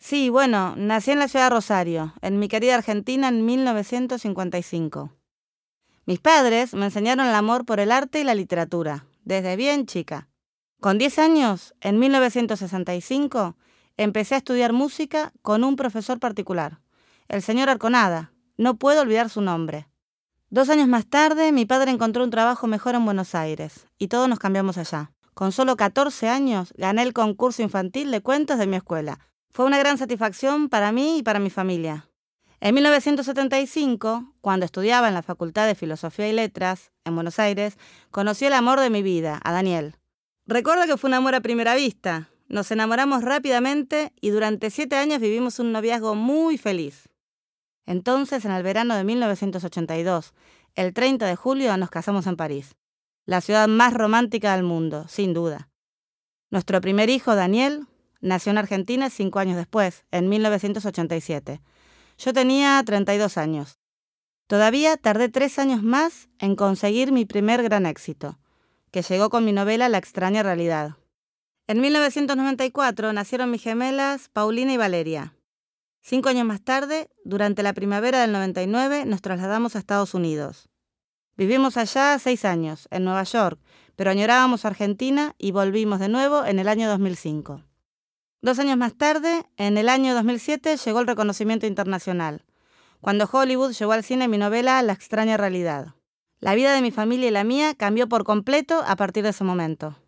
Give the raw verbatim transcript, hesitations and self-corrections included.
Sí, bueno, nací en la ciudad de Rosario, en mi querida Argentina, en mil novecientos cincuenta y cinco. Mis padres me enseñaron el amor por el arte y la literatura, desde bien chica. Con diez años, en mil novecientos sesenta y cinco, empecé a estudiar música con un profesor particular, el señor Arconada. No puedo olvidar su nombre. Dos años más tarde, mi padre encontró un trabajo mejor en Buenos Aires, y todos nos cambiamos allá. Con solo catorce años, gané el concurso infantil de cuentos de mi escuela. Fue una gran satisfacción para mí y para mi familia. En mil novecientos setenta y cinco, cuando estudiaba en la Facultad de Filosofía y Letras, en Buenos Aires, conocí el amor de mi vida, a Daniel. Recuerdo que fue un amor a primera vista. Nos enamoramos rápidamente y durante siete años vivimos un noviazgo muy feliz. Entonces, en el verano de mil novecientos ochenta y dos, el treinta de julio, nos casamos en París, la ciudad más romántica del mundo, sin duda. Nuestro primer hijo, Daniel, nació en Argentina cinco años después, en mil novecientos ochenta y siete. Yo tenía treinta y dos años. Todavía tardé tres años más en conseguir mi primer gran éxito, que llegó con mi novela La extraña realidad. En mil novecientos noventa y cuatro nacieron mis gemelas Paulina y Valeria. Cinco años más tarde, durante la primavera del noventa y nueve, nos trasladamos a Estados Unidos. Vivimos allá seis años, en Nueva York, pero añorábamos Argentina y volvimos de nuevo en el año dos mil cinco. Dos años más tarde, en el año dos mil siete, llegó el reconocimiento internacional, cuando Hollywood llevó al cine mi novela La extraña realidad. La vida de mi familia y la mía cambió por completo a partir de ese momento.